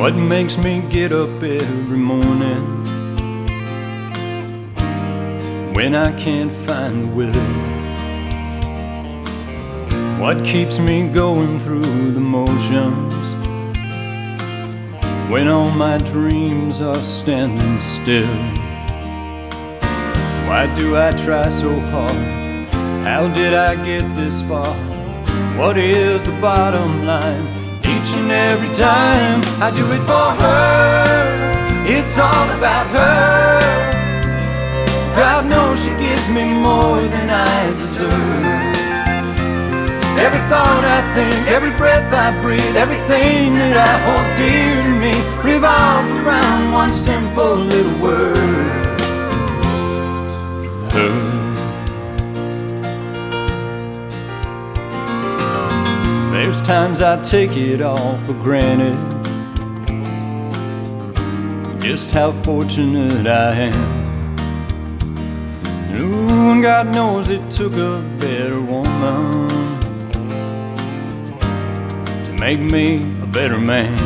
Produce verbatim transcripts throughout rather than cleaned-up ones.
What makes me get up every morning when I can't find the will? What keeps me going through the motions when all my dreams are standing still? Why do I try so hard? How did I get this far? What is the bottom line? Each and every time I do it for her, it's all about her. God knows she gives me more than I deserve. Every thought I think, every breath I breathe, everything that I hold dear to me revolves around one simple little word: her. There's times I take it all for granted, just how fortunate I am. Ooh, and God knows it took a better woman to make me a better man.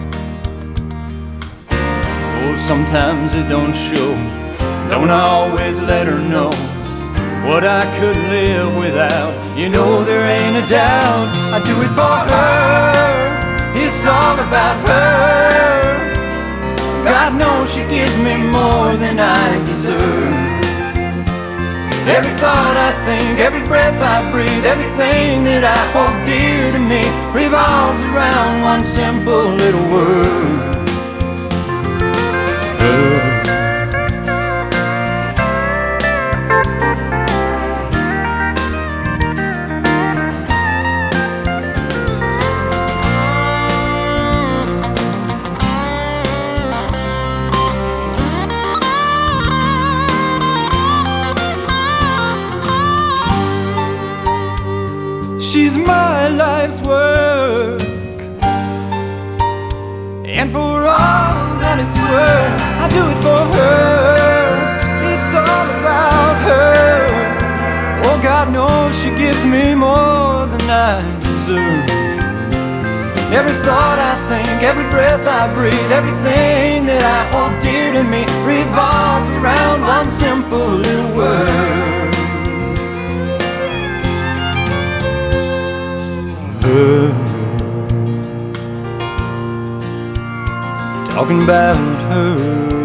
Oh, sometimes it don't show, don't I always let her know what I could live without. You know there ain't a doubt, I do it for her. It's all about her. God knows she gives me more than I deserve. Every thought I think, every breath I breathe, everything that I hold dear to me revolves around one simple little word: her. She's my life's work, and for all that it's worth, I do it for her. It's all about her. Oh, God knows she gives me more than I deserve. Every thought I think, every breath I breathe, everything that I hold dear to me revolves around one simple little word: her. Talking about her.